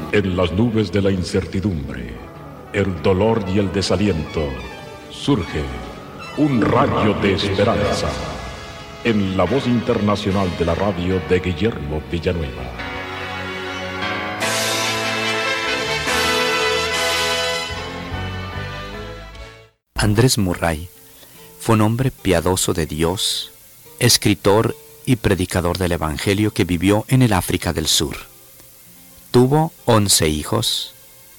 En las nubes de la incertidumbre, el dolor y el desaliento, surge un rayo de esperanza en la voz internacional de la radio de Guillermo Villanueva. Andrés Murray fue un hombre piadoso de Dios, escritor y predicador del Evangelio que vivió en el África del Sur. Tuvo 11 hijos,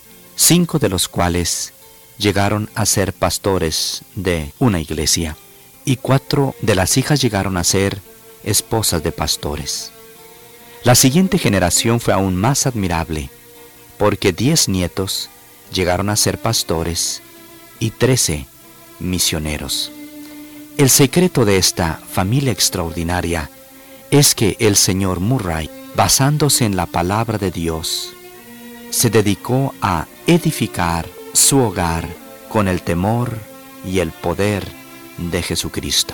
5 de los cuales llegaron a ser pastores de una iglesia y 4 de las hijas llegaron a ser esposas de pastores. La siguiente generación fue aún más admirable, porque 10 nietos llegaron a ser pastores y 13 misioneros. El secreto de esta familia extraordinaria es que el señor Murray, basándose en la palabra de Dios, se dedicó a edificar su hogar con el temor y el poder de Jesucristo.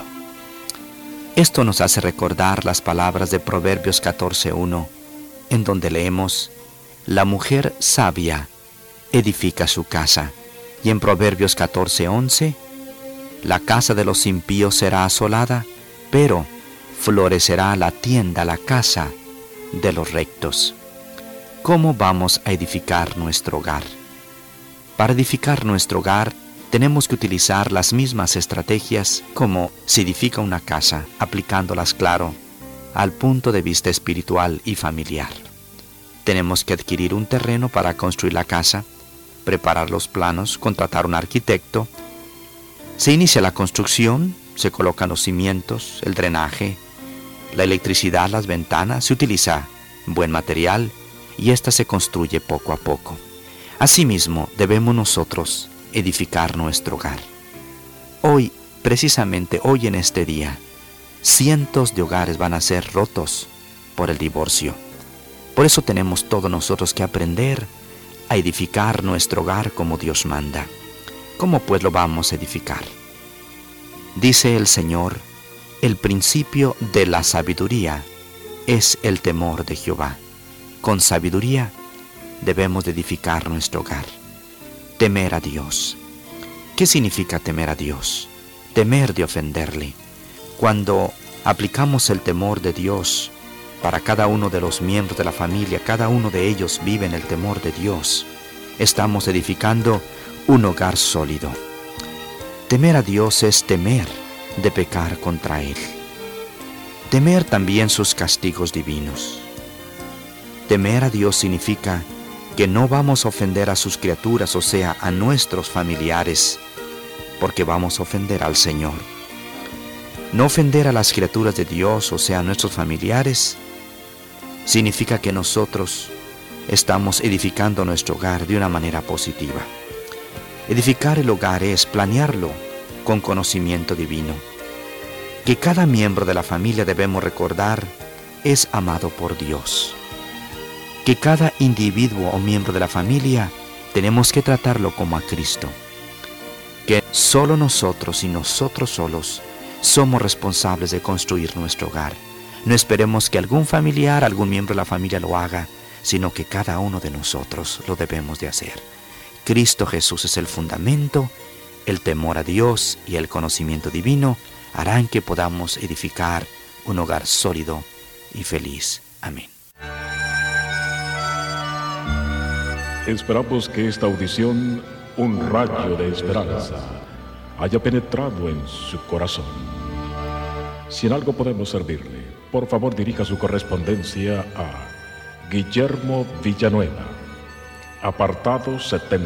Esto nos hace recordar las palabras de Proverbios 14:1, en donde leemos: la mujer sabia edifica su casa, y en Proverbios 14:11, la casa de los impíos será asolada, pero florecerá la tienda, la casa de los rectos. ¿Cómo vamos a edificar nuestro hogar? Para edificar nuestro hogar tenemos que utilizar las mismas estrategias como se edifica una casa, aplicándolas, claro, al punto de vista espiritual y familiar. Tenemos que adquirir un terreno para construir la casa, preparar los planos, contratar un arquitecto. Se inicia la construcción, se colocan los cimientos, el drenaje, la electricidad, las ventanas, se utiliza buen material y ésta se construye poco a poco. Asimismo, debemos nosotros edificar nuestro hogar. Hoy, precisamente hoy en este día, cientos de hogares van a ser rotos por el divorcio. Por eso tenemos todos nosotros que aprender a edificar nuestro hogar como Dios manda. ¿Cómo pues lo vamos a edificar? Dice el Señor: el principio de la sabiduría es el temor de Jehová. Con sabiduría debemos de edificar nuestro hogar. Temer a Dios. ¿Qué significa temer a Dios? Temer de ofenderle. Cuando aplicamos el temor de Dios para cada uno de los miembros de la familia, cada uno de ellos vive en el temor de Dios, estamos edificando un hogar sólido. Temer a Dios es temer de pecar contra Él. Temer también sus castigos divinos. Temer a Dios significa que no vamos a ofender a sus criaturas, o sea, a nuestros familiares, porque vamos a ofender al Señor. No ofender a las criaturas de Dios, o sea, a nuestros familiares, significa que nosotros estamos edificando nuestro hogar de una manera positiva. Edificar el hogar es planearlo con conocimiento divino. Que cada miembro de la familia, debemos recordar, es amado por Dios. Que cada individuo o miembro de la familia tenemos que tratarlo como a Cristo. Que solo nosotros y nosotros solos somos responsables de construir nuestro hogar. No esperemos que algún familiar, algún miembro de la familia lo haga, sino que cada uno de nosotros lo debemos de hacer. Cristo Jesús es el fundamento. El temor a Dios y el conocimiento divino harán que podamos edificar un hogar sólido y feliz. Amén. Esperamos que esta audición, un rayo de esperanza, haya penetrado en su corazón. Si en algo podemos servirle, por favor dirija su correspondencia a Guillermo Villanueva, apartado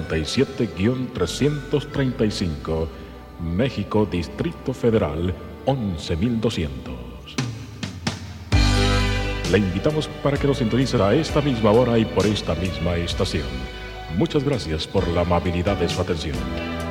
77-335, México, Distrito Federal, 11.200. Le invitamos para que nos sintonice a esta misma hora y por esta misma estación. Muchas gracias por la amabilidad de su atención.